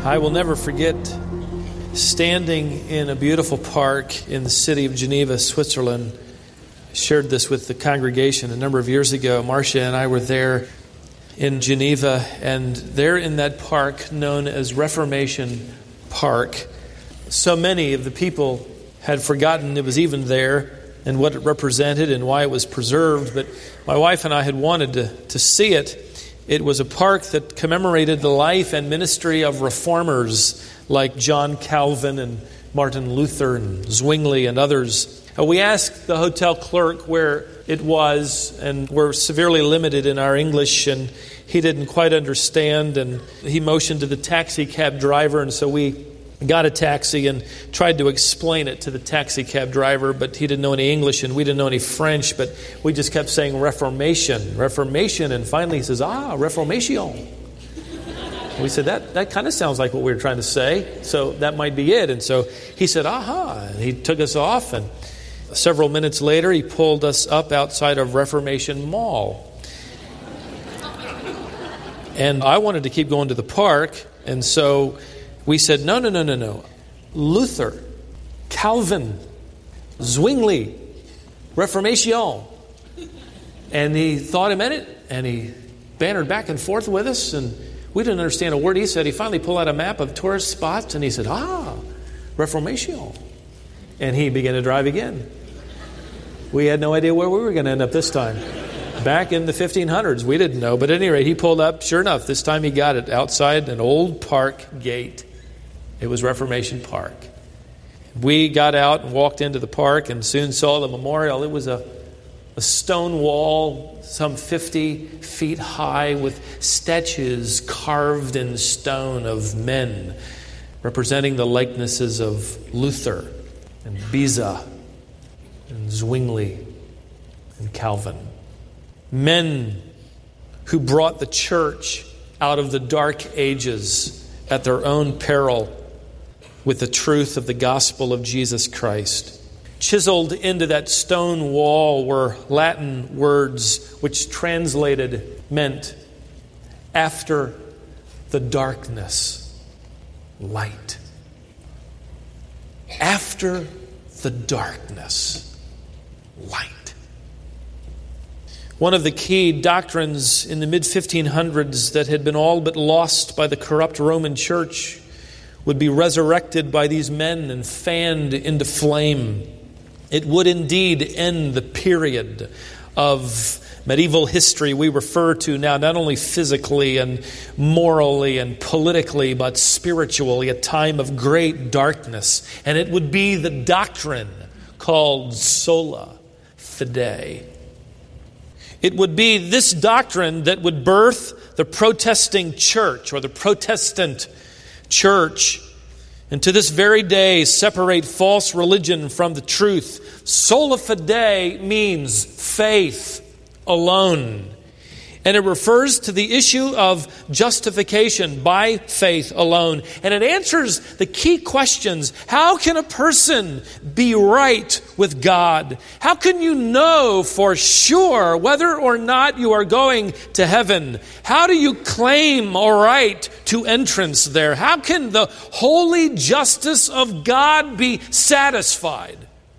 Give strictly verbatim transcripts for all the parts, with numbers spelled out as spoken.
I will never forget standing in a beautiful park in the city of Geneva, Switzerland. I shared this with the congregation a number of years ago. Marcia and I were there in Geneva, and there in that park known as Reformation Park, so many of the people had forgotten it was even there and what it represented and why it was preserved. But my wife and I had wanted to, to see it. It was a park that commemorated the life and ministry of reformers like John Calvin and Martin Luther and Zwingli and others. We asked the hotel clerk where it was, and we're severely limited in our English, and he didn't quite understand, and he motioned to the taxi cab driver, and so we got a taxi and tried to explain it to the taxi cab driver, but he didn't know any English and we didn't know any French, but we just kept saying Reformation, Reformation, and finally he says, ah, Reformation. We said, that that kind of sounds like what we were trying to say, so that might be it. And so he said, aha, and he took us off, and several minutes later he pulled us up outside of Reformation Mall. And I wanted to keep going to the park, and so we said, no, no, no, no, no. Luther, Calvin, Zwingli, Reformation. And he thought a minute, and he bantered back and forth with us, and we didn't understand a word he said. He finally pulled out a map of tourist spots, and he said, ah, Reformation. And he began to drive again. We had no idea where we were going to end up this time. Back in the fifteen hundreds, we didn't know. But at any rate, he pulled up. Sure enough, this time he got it outside an old park gate. It was Reformation Park. We got out and walked into the park and soon saw the memorial. It was a, a stone wall some fifty feet high with statues carved in stone of men representing the likenesses of Luther and Beza and Zwingli and Calvin. Men who brought the church out of the dark ages at their own peril with the truth of the gospel of Jesus Christ. Chiseled into that stone wall were Latin words which translated meant, after the darkness, light. After the darkness, light. One of the key doctrines in the mid fifteen hundreds that had been all but lost by the corrupt Roman Church would be resurrected by these men and fanned into flame. It would indeed end the period of medieval history we refer to now, not only physically and morally and politically, but spiritually, a time of great darkness. And it would be the doctrine called sola fide. It would be this doctrine that would birth the protesting church or the Protestant church, and to this very day separate false religion from the truth. Sola fide means faith alone. And it refers to the issue of justification by faith alone. And it answers the key questions. How can a person be right with God? How can you know for sure whether or not you are going to heaven? How do you claim a right to entrance there? How can the holy justice of God be satisfied?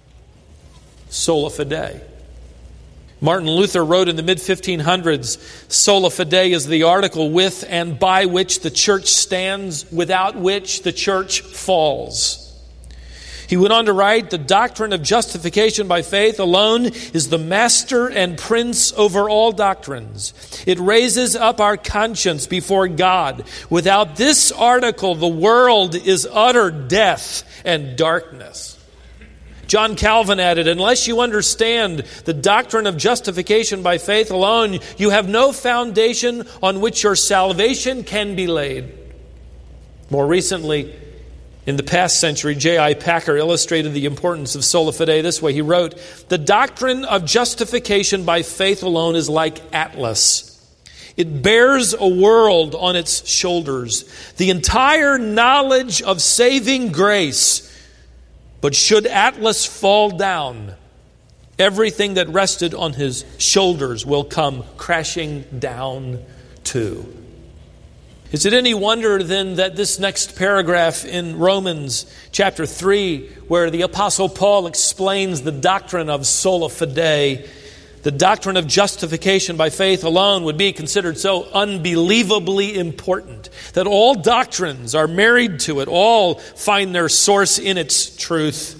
Sola fide. Martin Luther wrote in the mid fifteen hundreds, sola fide is the article with and by which the church stands, without which the church falls. He went on to write, the doctrine of justification by faith alone is the master and prince over all doctrines. It raises up our conscience before God. Without this article, the world is utter death and darkness. John Calvin added, unless you understand the doctrine of justification by faith alone, you have no foundation on which your salvation can be laid. More recently, in the past century, J I Packer illustrated the importance of sola fide this way. He wrote, the doctrine of justification by faith alone is like Atlas. It bears a world on its shoulders, the entire knowledge of saving grace. But should Atlas fall down, everything that rested on his shoulders will come crashing down too. Is it any wonder then that this next paragraph in Romans chapter three, where the Apostle Paul explains the doctrine of sola fide, the doctrine of justification by faith alone, would be considered so unbelievably important that all doctrines are married to it, all find their source in its truth?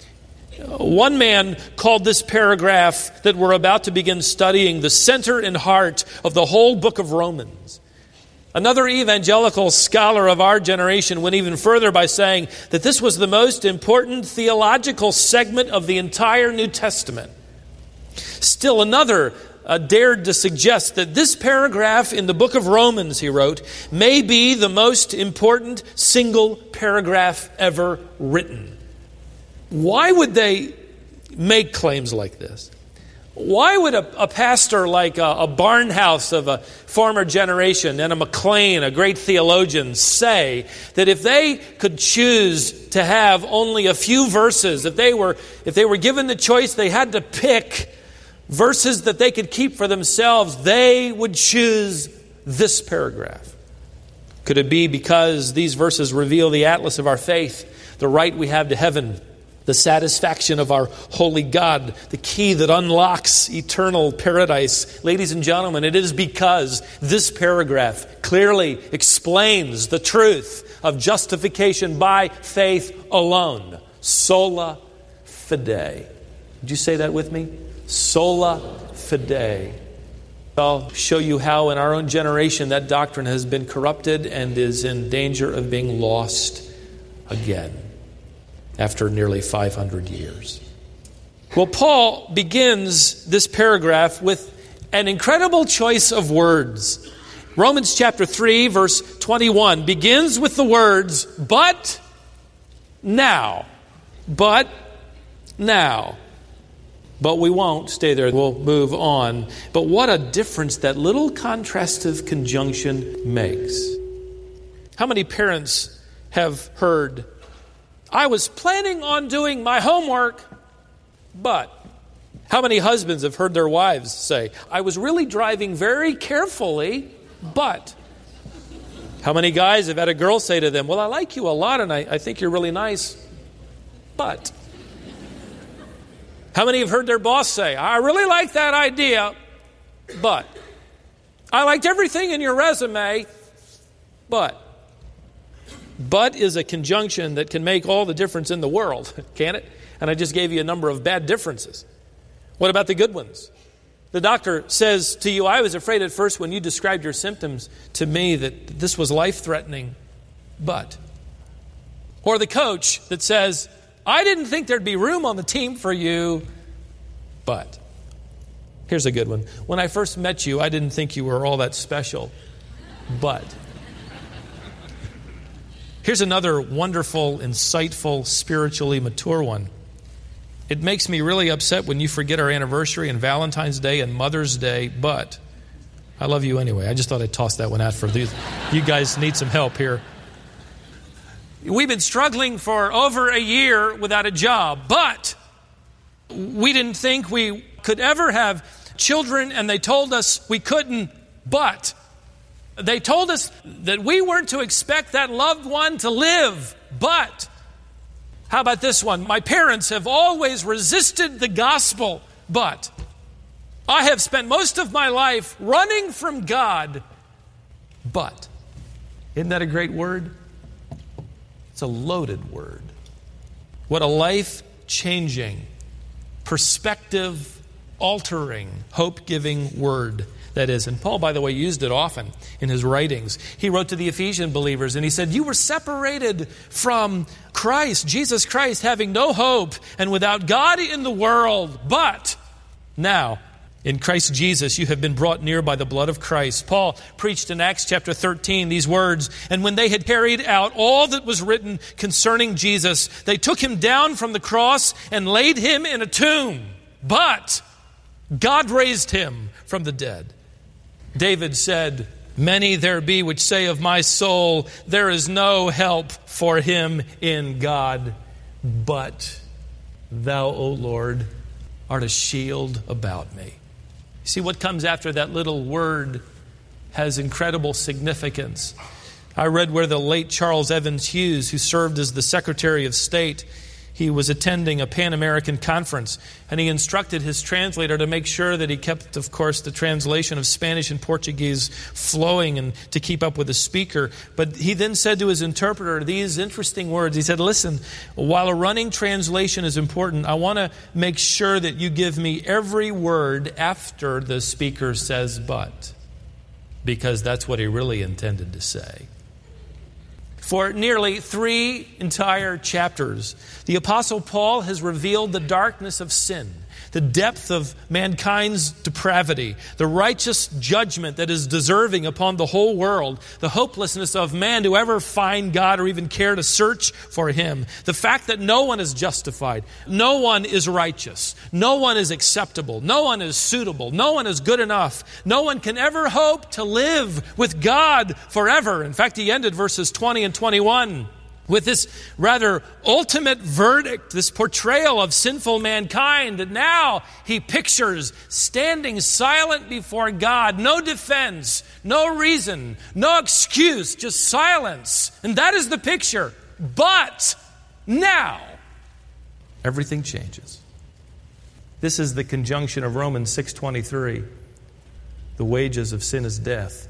One man called this paragraph that we're about to begin studying the center and heart of the whole book of Romans. Another evangelical scholar of our generation went even further by saying that this was the most important theological segment of the entire New Testament. Still another uh, dared to suggest that this paragraph in the book of Romans, he wrote, may be the most important single paragraph ever written. Why would they make claims like this? Why would a, a pastor like a, a Barnhouse of a former generation and a McLean, a great theologian, say that if they could choose to have only a few verses, if they were if they were given the choice, they had to pick verses that they could keep for themselves, they would choose this paragraph? Could it be because these verses reveal the atlas of our faith, the right we have to heaven, the satisfaction of our holy God, the key that unlocks eternal paradise? Ladies and gentlemen, it is because this paragraph clearly explains the truth of justification by faith alone. Sola fide. Did you say that with me? Sola fide. I'll show you how in our own generation that doctrine has been corrupted and is in danger of being lost again after nearly five hundred years. Well, Paul begins this paragraph with an incredible choice of words. Romans chapter three, verse twenty-one begins with the words, but now. But now. But we won't stay there. We'll move on. But what a difference that little contrastive conjunction makes. How many parents have heard, I was planning on doing my homework, but... How many husbands have heard their wives say, I was really driving very carefully, but... How many guys have had a girl say to them, well, I like you a lot and I, I think you're really nice, but... How many have heard their boss say, I really like that idea, but I liked everything in your resume, but. But is a conjunction that can make all the difference in the world, can it? And I just gave you a number of bad differences. What about the good ones? The doctor says to you, I was afraid at first when you described your symptoms to me that this was life-threatening, but. Or the coach that says, I didn't think there'd be room on the team for you, but. Here's a good one. When I first met you, I didn't think you were all that special, but. Here's another wonderful, insightful, spiritually mature one. It makes me really upset when you forget our anniversary and Valentine's Day and Mother's Day, but I love you anyway. I just thought I'd toss that one out for these. You guys need some help here. We've been struggling for over a year without a job, but we didn't think we could ever have children, and they told us we couldn't, but they told us that we weren't to expect that loved one to live, but how about this one? My parents have always resisted the gospel, but I have spent most of my life running from God, but. Isn't that a great word? It's a loaded word. What a life-changing, perspective-altering, hope-giving word that is. And Paul, by the way, used it often in his writings. He wrote to the Ephesian believers and he said, you were separated from Christ, Jesus Christ, having no hope and without God in the world. But now, in Christ Jesus, you have been brought near by the blood of Christ. Paul preached in Acts chapter thirteen these words, and when they had carried out all that was written concerning Jesus, they took him down from the cross and laid him in a tomb. But God raised him from the dead. David said, many there be which say of my soul, there is no help for him in God. But thou, O Lord, art a shield about me. See, what comes after that little word has incredible significance. I read where the late Charles Evans Hughes, who served as the Secretary of State, he was attending a Pan-American conference, and he instructed his translator to make sure that he kept, of course, the translation of Spanish and Portuguese flowing and to keep up with the speaker. But he then said to his interpreter these interesting words. He said, listen, while a running translation is important, I want to make sure that you give me every word after the speaker says but, because that's what he really intended to say. For nearly three entire chapters, the Apostle Paul has revealed the darkness of sin, the depth of mankind's depravity, the righteous judgment that is deserving upon the whole world, the hopelessness of man to ever find God or even care to search for Him, the fact that no one is justified, no one is righteous, no one is acceptable, no one is suitable, no one is good enough, no one can ever hope to live with God forever. In fact, he ended verses twenty and twenty-one with this rather ultimate verdict, this portrayal of sinful mankind that now he pictures standing silent before God. No defense, no reason, no excuse, just silence. And that is the picture. But now, everything changes. This is the conjunction of Romans six twenty-three. The wages of sin is death,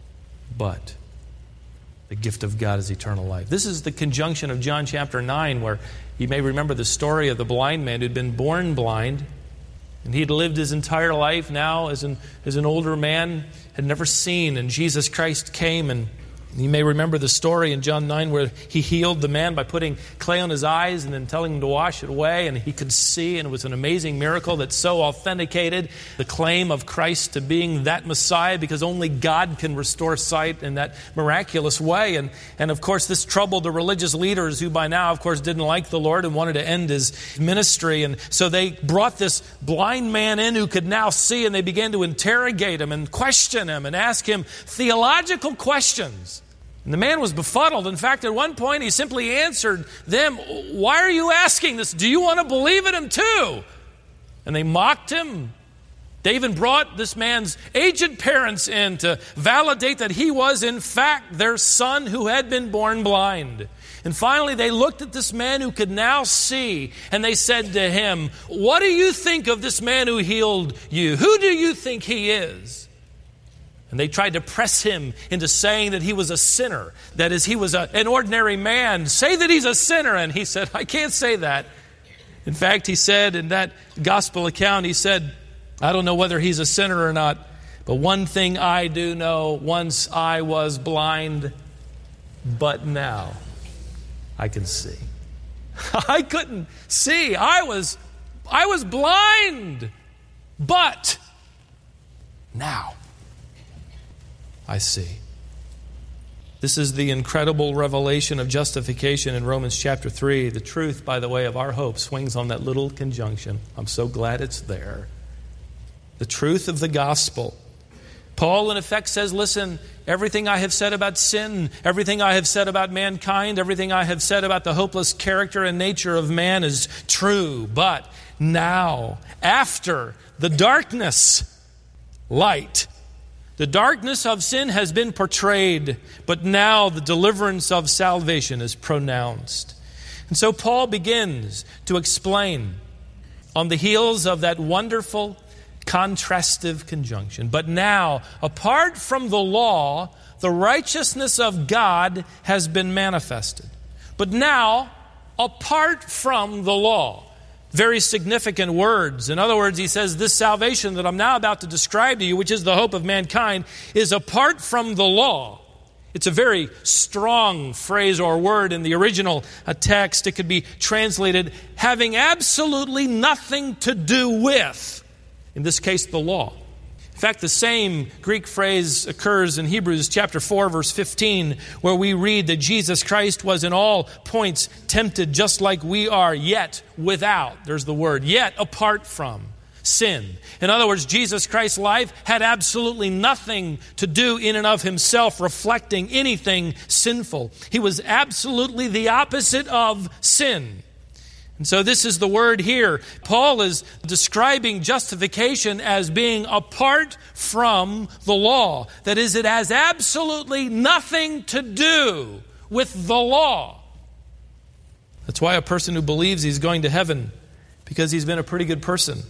but the gift of God is eternal life. This is the conjunction of John chapter nine, where you may remember the story of the blind man who'd been born blind, and he'd lived his entire life now as an, as an older man, had never seen, and Jesus Christ came, and you may remember the story in John nine where he healed the man by putting clay on his eyes and then telling him to wash it away, and he could see, and it was an amazing miracle that so authenticated the claim of Christ to being that Messiah, because only God can restore sight in that miraculous way. And, and of course, this troubled the religious leaders who by now, of course, didn't like the Lord and wanted to end His ministry. And so they brought this blind man in who could now see, and they began to interrogate him and question him and ask him theological questions. And the man was befuddled. In fact, at one point, he simply answered them, "Why are you asking this? Do you want to believe in Him too?" And they mocked him. They even brought this man's aged parents in to validate that he was, in fact, their son who had been born blind. And finally, they looked at this man who could now see, and they said to him, "What do you think of this man who healed you? Who do you think he is?" And they tried to press him into saying that he was a sinner. That is, he was a, an ordinary man. Say that he's a sinner. And he said, "I can't say that." In fact, he said in that gospel account, he said, "I don't know whether he's a sinner or not, but one thing I do know, once I was blind, but now I can see." I couldn't see. I was, I was blind, but now I see. This is the incredible revelation of justification in Romans chapter three. The truth, by the way, of our hope swings on that little conjunction. I'm so glad it's there. The truth of the gospel. Paul, in effect, says, listen, everything I have said about sin, everything I have said about mankind, everything I have said about the hopeless character and nature of man is true. But now, after the darkness, light. The darkness of sin has been portrayed, but now the deliverance of salvation is pronounced. And so Paul begins to explain on the heels of that wonderful contrastive conjunction. But now, apart from the law, the righteousness of God has been manifested. But now, apart from the law. Very significant words. In other words, he says, this salvation that I'm now about to describe to you, which is the hope of mankind, is apart from the law. It's a very strong phrase or word in the original text. It could be translated, having absolutely nothing to do with, in this case, the law. In fact, the same Greek phrase occurs in Hebrews chapter four, verse fifteen, where we read that Jesus Christ was in all points tempted just like we are, yet without, there's the word, yet apart from sin. In other words, Jesus Christ's life had absolutely nothing to do in and of Himself reflecting anything sinful. He was absolutely the opposite of sin. And so this is the word here. Paul is describing justification as being apart from the law. That is, it has absolutely nothing to do with the law. That's why a person who believes he's going to heaven because he's been a pretty good person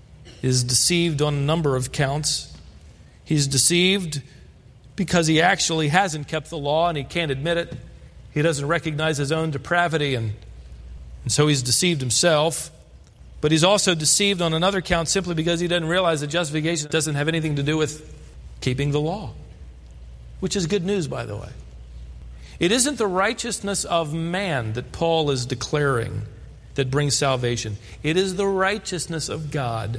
is deceived on a number of counts. He's deceived because he actually hasn't kept the law and he can't admit it. He doesn't recognize his own depravity, and, and so he's deceived himself. But he's also deceived on another count simply because he doesn't realize that justification doesn't have anything to do with keeping the law, which is good news, by the way. It isn't the righteousness of man that Paul is declaring that brings salvation. It is the righteousness of God.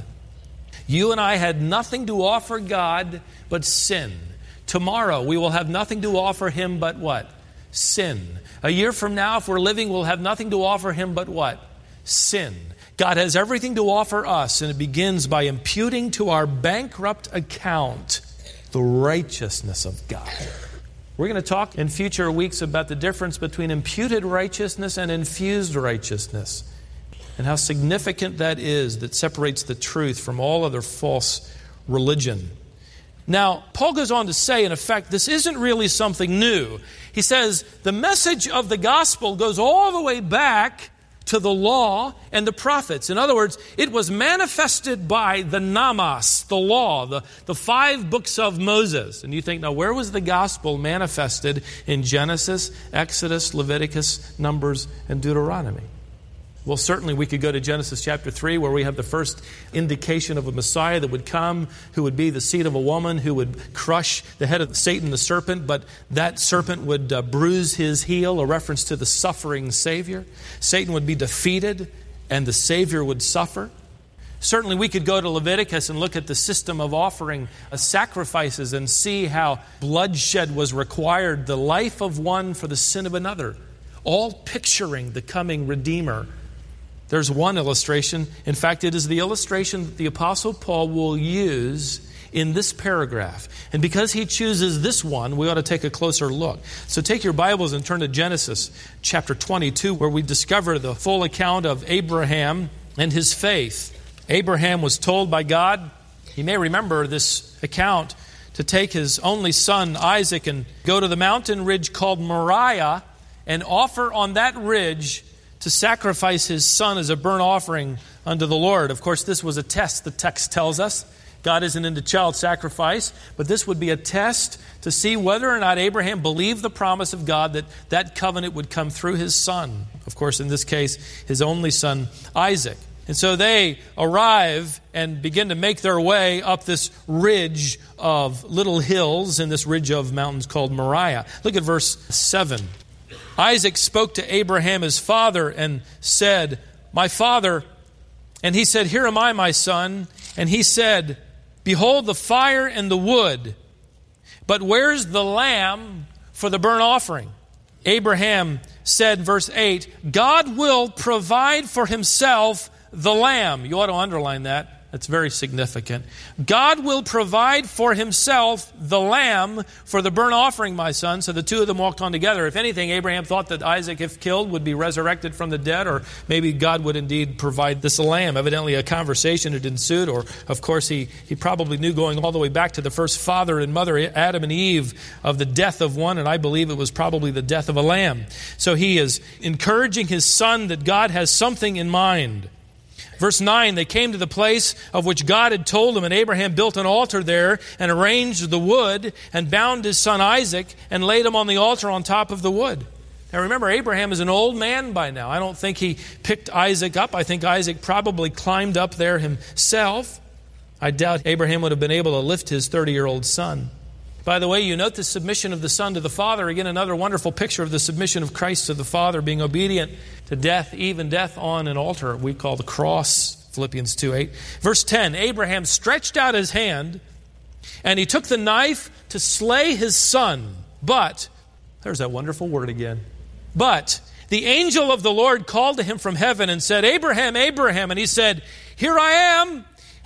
You and I had nothing to offer God but sin. Tomorrow we will have nothing to offer Him but what? Sin. A year from now, if we're living, we'll have nothing to offer Him but what? Sin. God has everything to offer us, and it begins by imputing to our bankrupt account the righteousness of God. We're going to talk in future weeks about the difference between imputed righteousness and infused righteousness, and how significant that is, that separates the truth from all other false religion. Now, Paul goes on to say, in effect, this isn't really something new. He says, the message of the gospel goes all the way back to the law and the prophets. In other words, it was manifested by the namas, the law, the, the five books of Moses. And you think, now where was the gospel manifested in Genesis, Exodus, Leviticus, Numbers, and Deuteronomy? Well, certainly we could go to Genesis chapter three, where we have the first indication of a Messiah that would come, who would be the seed of a woman, who would crush the head of Satan, the serpent, but that serpent would uh, bruise his heel, a reference to the suffering Savior. Satan would be defeated, and the Savior would suffer. Certainly we could go to Leviticus and look at the system of offering uh, sacrifices and see how bloodshed was required, the life of one for the sin of another, all picturing the coming Redeemer. There's one illustration. In fact, it is the illustration that the Apostle Paul will use in this paragraph. And because he chooses this one, we ought to take a closer look. So take your Bibles and turn to Genesis chapter twenty-two, where we discover the full account of Abraham and his faith. Abraham was told by God, you may remember this account, to take his only son Isaac and go to the mountain ridge called Moriah and offer on that ridge to sacrifice his son as a burnt offering unto the Lord. Of course, this was a test, the text tells us. God isn't into child sacrifice, but this would be a test to see whether or not Abraham believed the promise of God that that covenant would come through his son. Of course, in this case, his only son, Isaac. And so they arrive and begin to make their way up this ridge of little hills in this ridge of mountains called Moriah. Look at verse seven. Isaac spoke to Abraham his father and said, my father. And he said, here am I, my son. And he said, behold the fire and the wood, but where's the lamb for the burnt offering? Abraham said, verse eight, God will provide for Himself the lamb. You ought to underline that. That's very significant. God will provide for Himself the lamb for the burnt offering, my son. So the two of them walked on together. If anything, Abraham thought that Isaac, if killed, would be resurrected from the dead, or maybe God would indeed provide this lamb. Evidently a conversation had ensued, or of course he, he probably knew, going all the way back to the first father and mother, Adam and Eve, of the death of one, and I believe it was probably the death of a lamb. So he is encouraging his son that God has something in mind. Verse nine, they came to the place of which God had told him, and Abraham built an altar there and arranged the wood and bound his son Isaac and laid him on the altar on top of the wood. Now remember, Abraham is an old man by now. I don't think he picked Isaac up. I think Isaac probably climbed up there himself. I doubt Abraham would have been able to lift his thirty-year-old son. By the way, you note the submission of the Son to the Father. Again, another wonderful picture of the submission of Christ to the Father, being obedient to death, even death on an altar we call the cross, Philippians two eight. Verse ten, Abraham stretched out his hand, and he took the knife to slay his son. But, there's that wonderful word again, but the angel of the Lord called to him from heaven and said, Abraham, Abraham. And he said, here I am.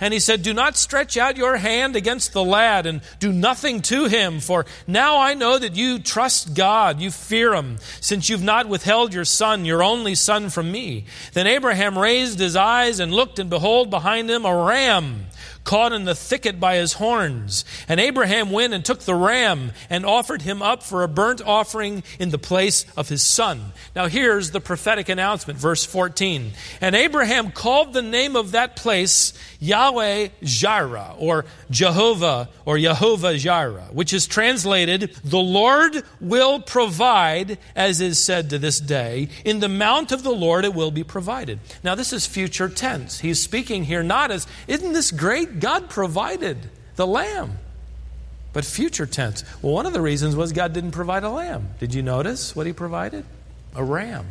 And he said, do not stretch out your hand against the lad and do nothing to him. For now I know that you trust God, you fear him, since you've not withheld your son, your only son, from me. Then Abraham raised his eyes and looked, and behold, behind him a ram caught in the thicket by his horns. And Abraham went and took the ram and offered him up for a burnt offering in the place of his son. Now here's the prophetic announcement, verse fourteen. And Abraham called the name of that place Yahweh Jireh, or Jehovah, or Yehovah Jireh, which is translated, the Lord will provide, as is said to this day. In the mount of the Lord it will be provided. Now this is future tense. He's speaking here not as, isn't this great? God provided the lamb. But future tense. Well, one of the reasons was God didn't provide a lamb. Did you notice what he provided? A ram,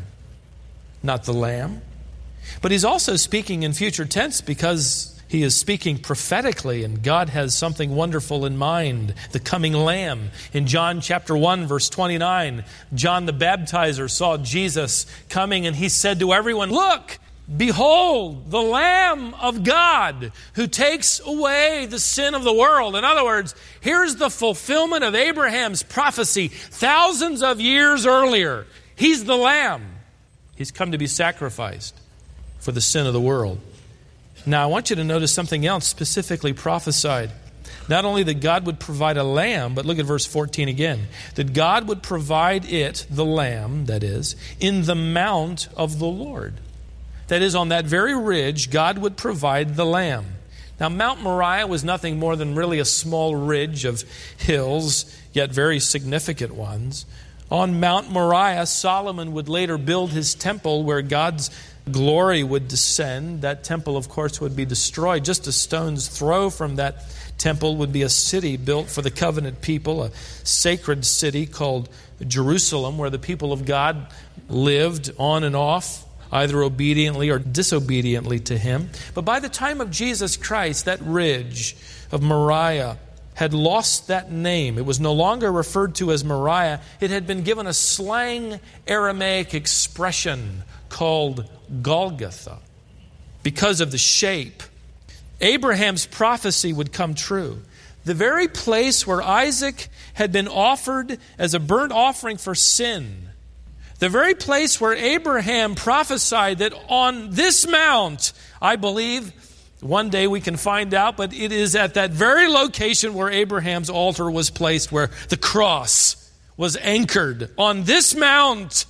not the lamb. But he's also speaking in future tense because he is speaking prophetically, and God has something wonderful in mind, the coming lamb. In John chapter one, verse twenty-nine, John the Baptizer saw Jesus coming, and he said to everyone, look, behold, the Lamb of God who takes away the sin of the world. In other words, here's the fulfillment of Abraham's prophecy thousands of years earlier. He's the Lamb. He's come to be sacrificed for the sin of the world. Now, I want you to notice something else specifically prophesied. Not only that God would provide a lamb, but look at verse fourteen again. That God would provide it, the lamb, that is, in the mount of the Lord. That is, on that very ridge, God would provide the lamb. Now, Mount Moriah was nothing more than really a small ridge of hills, yet very significant ones. On Mount Moriah, Solomon would later build his temple where God's glory would descend. That temple, of course, would be destroyed. Just a stone's throw from that temple would be a city built for the covenant people, a sacred city called Jerusalem, where the people of God lived on and off, either obediently or disobediently to him. But by the time of Jesus Christ, that ridge of Moriah had lost that name. It was no longer referred to as Moriah. It had been given a slang Aramaic expression called Golgotha because of the shape. Abraham's prophecy would come true. The very place where Isaac had been offered as a burnt offering for sin, the very place where Abraham prophesied that on this mount, I believe, one day we can find out, but it is at that very location where Abraham's altar was placed, where the cross was anchored. On this mount,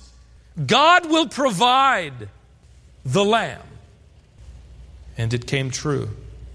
God will provide the lamb. And it came true.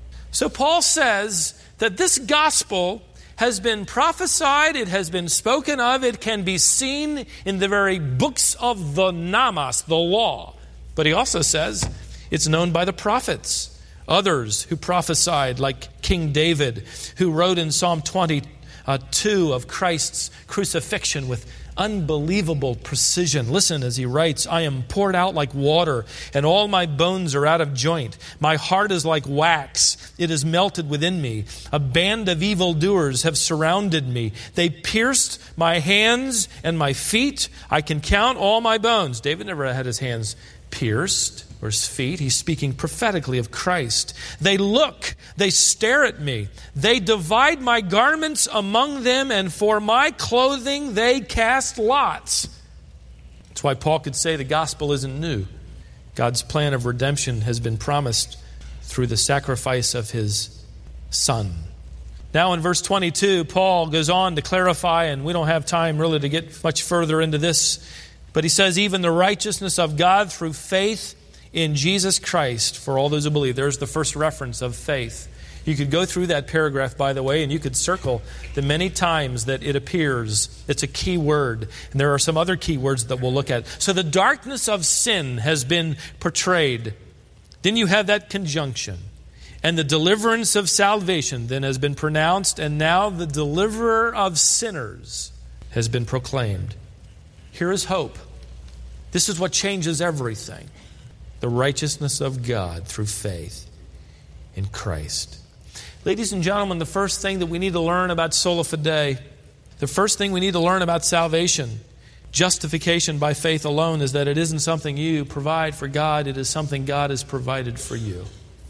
So Paul says that this gospel has been prophesied, it has been spoken of, it can be seen in the very books of the Namas, the law. But he also says it's known by the prophets. Others who prophesied, like King David, who wrote in Psalm twenty-two of Christ's crucifixion with unbelievable precision. Listen as he writes, I am poured out like water, and all my bones are out of joint. My heart is like wax. It is melted within me. A band of evildoers have surrounded me. They pierced my hands and my feet. I can count all my bones. David never had his hands pierced or his feet. He's speaking prophetically of Christ. They look, they stare at me. They divide my garments among them, and for my clothing they cast lots. That's why Paul could say the gospel isn't new. God's plan of redemption has been promised through the sacrifice of his Son. Now in verse twenty-two, Paul goes on to clarify, and we don't have time really to get much further into this, but he says, even the righteousness of God through faith in Jesus Christ for all those who believe. There's the first reference of faith. You could go through that paragraph, by the way, and you could circle the many times that it appears. It's a key word. And there are some other key words that we'll look at. So the darkness of sin has been portrayed. Then you have that conjunction. And the deliverance of salvation then has been pronounced. And now the deliverer of sinners has been proclaimed. Here is hope. This is what changes everything. The righteousness of God through faith in Christ. Ladies and gentlemen, the first thing that we need to learn about sola fide, the first thing we need to learn about salvation, justification by faith alone, is that it isn't something you provide for God. It is something God has provided for you.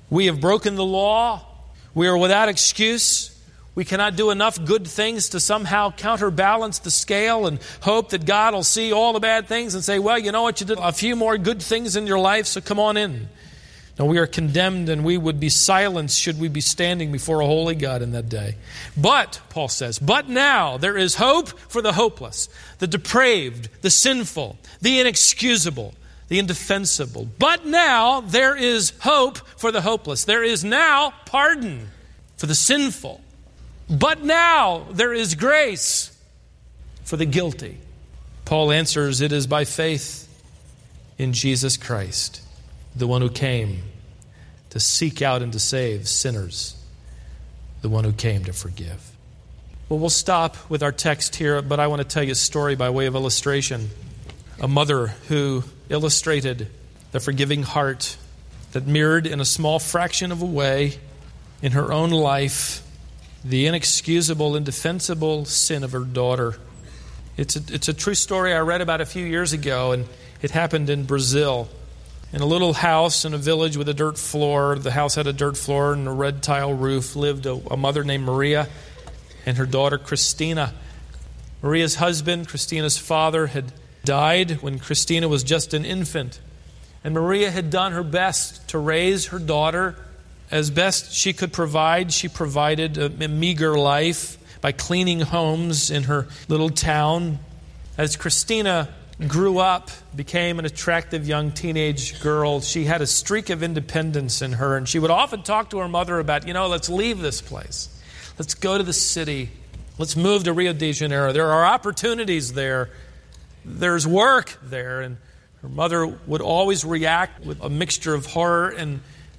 We have broken the law. We are without excuse. We cannot do enough good things to somehow counterbalance the scale and hope that God will see all the bad things and say, well, you know what, you did a few more good things in your life, so come on in. No, we are condemned, and we would be silenced should we be standing before a holy God in that day. But, Paul says, but now there is hope for the hopeless, the depraved, the sinful, the inexcusable, the indefensible. But now there is hope for the hopeless. There is now pardon for the sinful. But now there is grace for the guilty. Paul answers, it is by faith in Jesus Christ, the one who came to seek out and to save sinners, the one who came to forgive. Well, we'll stop with our text here, but I want to tell you a story by way of illustration. A mother who illustrated the forgiving heart that mirrored in a small fraction of a way in her own life the inexcusable, indefensible sin of her daughter. It's a, it's a true story I read about a few years ago, and it happened in Brazil. In a little house in a village with a dirt floor, the house had a dirt floor and a red tile roof, lived a, a mother named Maria and her daughter Christina. Maria's husband, Christina's father, had died when Christina was just an infant. And Maria had done her best to raise her daughter as best she could provide. She provided a, a meager life by cleaning homes in her little town. As Christina grew up, became an attractive young teenage girl, she had a streak of independence in her, and she would often talk to her mother about, you know, let's leave this place. Let's go to the city. Let's move to Rio de Janeiro. There are opportunities there. There's work there. And her mother would always react with a mixture of horror and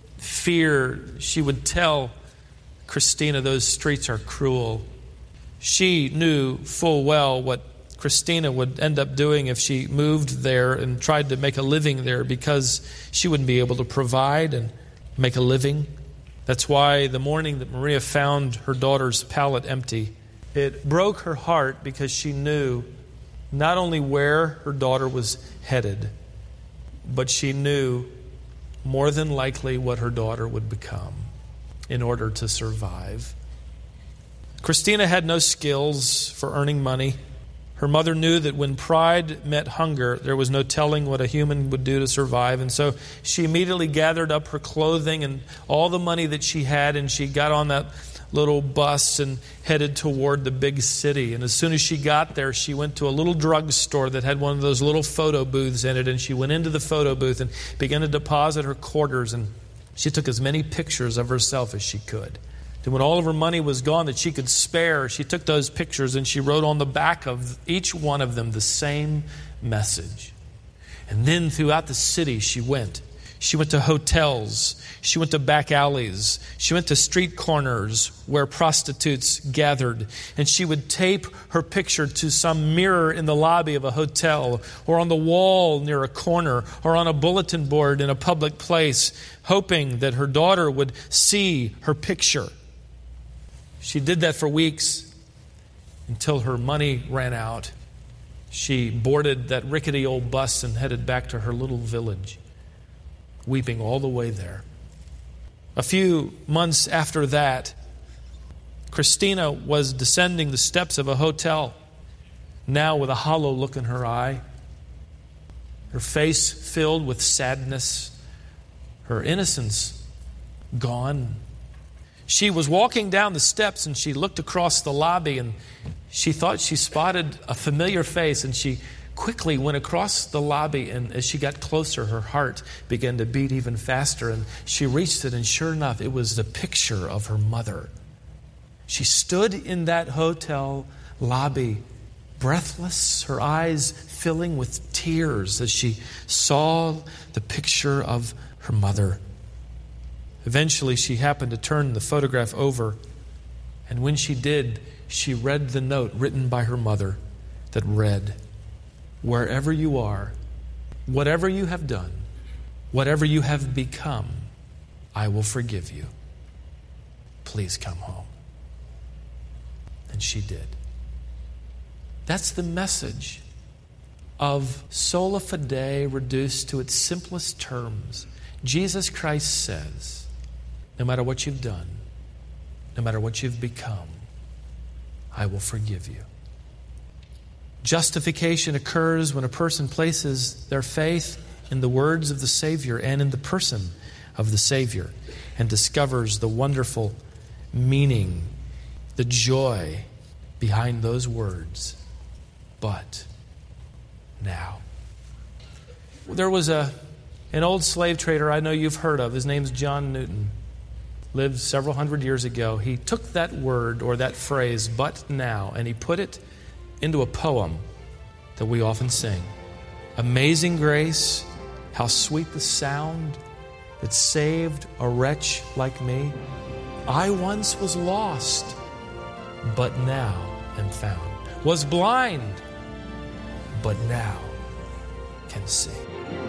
fear. She would tell Christina, those streets are cruel. She knew full well what Christina would end up doing if she moved there and tried to make a living there, because she wouldn't be able to provide and make a living. That's why the morning that Maria found her daughter's pallet empty, it broke her heart, because she knew not only where her daughter was headed, but she knew more than likely what her daughter would become in order to survive. Christina had no skills for earning money. Her mother knew that when pride met hunger, there was no telling what a human would do to survive. And so she immediately gathered up her clothing and all the money that she had, and she got on that little bus and headed toward the big city. And as soon as she got there, she went to a little drugstore that had one of those little photo booths in it, and she went into the photo booth and began to deposit her quarters, and she took as many pictures of herself as she could. And when all of her money was gone that she could spare, she took those pictures and she wrote on the back of each one of them the same message. And then throughout the city she went. She went to hotels. She went to back alleys. She went to street corners where prostitutes gathered. And she would tape her picture to some mirror in the lobby of a hotel, or on the wall near a corner, or on a bulletin board in a public place, hoping that her daughter would see her picture. She did that for weeks until her money ran out. She boarded that rickety old bus and headed back to her little village, weeping all the way there. A few months after that, Christina was descending the steps of a hotel, now with a hollow look in her eye, her face filled with sadness, her innocence gone. She was walking down the steps and she looked across the lobby and she thought she spotted a familiar face, and she quickly went across the lobby, and as she got closer, her heart began to beat even faster, and she reached it, and sure enough, it was the picture of her mother. She stood in that hotel lobby, breathless, her eyes filling with tears as she saw the picture of her mother. Eventually, she happened to turn the photograph over, and when she did, she read the note written by her mother that read, "Wherever you are, whatever you have done, whatever you have become, I will forgive you. Please come home." And she did. That's the message of sola fide reduced to its simplest terms. Jesus Christ says, no matter what you've done, no matter what you've become, I will forgive you. Justification occurs when a person places their faith in the words of the Savior and in the person of the Savior and discovers the wonderful meaning, the joy behind those words. But now. There was a an old slave trader I know you've heard of. His name's John Newton. Lived several hundred years ago. He took that word or that phrase, but now, and he put it into a poem that we often sing. Amazing grace, how sweet the sound that saved a wretch like me. I once was lost, but now am found. Was blind, but now can see.